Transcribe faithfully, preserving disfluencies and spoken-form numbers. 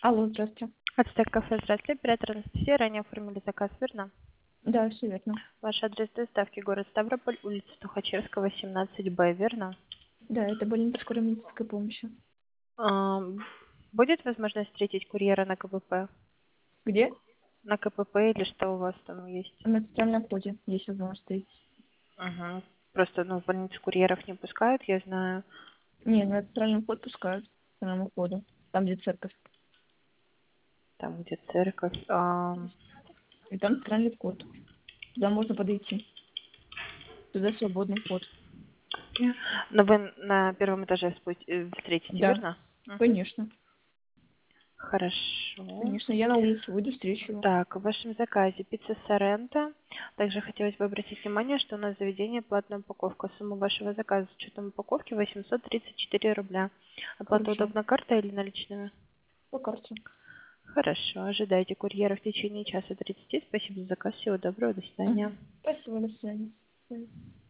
Алло, здравствуйте. Ацтек кафе, здравствуйте. Оператор Анастасия. Ранее оформили заказ, верно? Да, все верно. Ваш адрес доставки город Ставрополь, улица Тухачевского, семнадцать Б, верно? Да, это больница скорой медицинской помощи. Ам, Будет возможность встретить курьера на КПП? Где? На КПП или что у вас там есть? На центральном входе, если возможность встретить. Угу. Просто, ну, в больницу курьеров не пускают, я знаю. Не, на центральный вход пускают. К центральному входу. Там, где церковь. Там, где церковь. Ам, И там центральный вход. Туда можно подойти. Туда свободный вход. Но вы на первом этаже спу- э, встретите, Да, верно? Мгм. конечно. Хорошо. Конечно, я на улицу выйду, встречу его. Так, в вашем заказе пицца Соренто. Также хотелось бы обратить внимание, что у нас заведение платная упаковка. Сумма вашего заказа с учетом упаковки восемьсот тридцать четыре рубля. Оплата Хорошо. удобна картой или наличными? По карте. Хорошо. Ожидайте курьера в течение часа тридцати. Спасибо за заказ. Всего доброго. До свидания. Угу. Спасибо, до свидания. До свидания.